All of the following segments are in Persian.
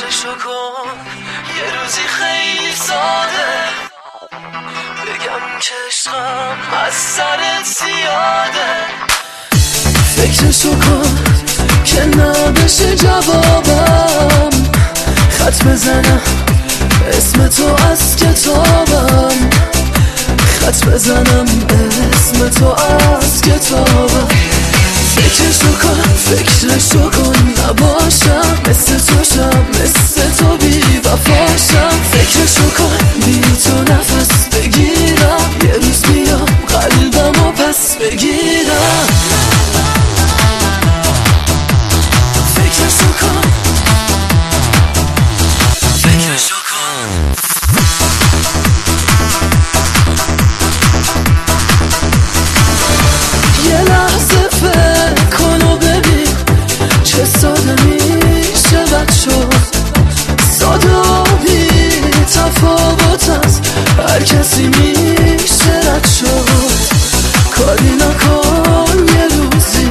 فکرشو کن یه روزی خیلی ساده بگم که عشقم از سرت زیاده. فکرشو کن که نبشه جوابم، خط بزنم اسم تو از کتابم، خط بزنم اسم تو از کتابم. فکرشو کن فکرشو کن نباشم مثل تو شم، مثل تو بی وفاشم. فکرشو کن بی تو نفس بگیرم، یه روز بیام قلبمو پس بگیرم. فکرشو کن فکرشو کن یه لحظه فکر کن و ببین چه ساده میشه بد شد، ساده و بی تفاوت از هر کسی میشه رد شد. کاری نکن یه روزی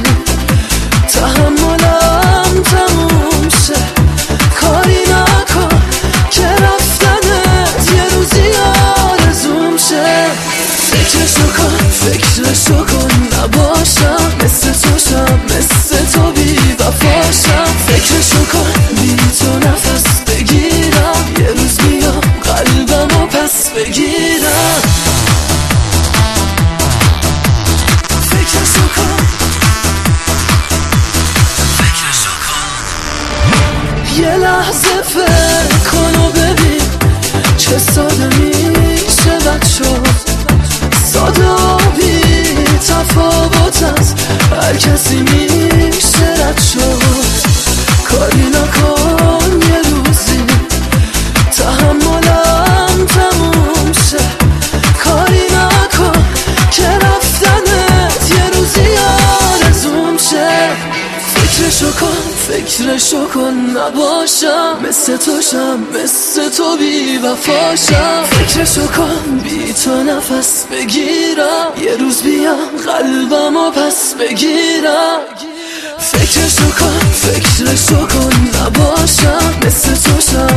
تحملم تموم شه، کاری نکن که رفتنت یه روزی آرزوم شه. فکرشو کن فکرشو کن نباشم مثل تو شم، مثل تو بی وفاشم. فکرشو کن بی تو نفس بگیرم، یه روز بیام قلبمو پس بگیرم. فکرشو کن فکرشو کن یه لحظه فکر کن و ببین چه ساده میشه بد شد، ساده و بی تفاوت از هر کسی میشه رد شد. کاری نکن یه روزی تحملم تموم شه، کاری نکن که رفتنت یه روزی آرزوم شه. فکرشو کن فکرشو کن نباشم مثل تو شم، مثل تو بی وفاشم. فکرشو کن بی تو نفس بگیرم، یه روز بیام قلبمو پس بگیرم. فکرشو کن فکرشو کن نباشم مثل تو شم،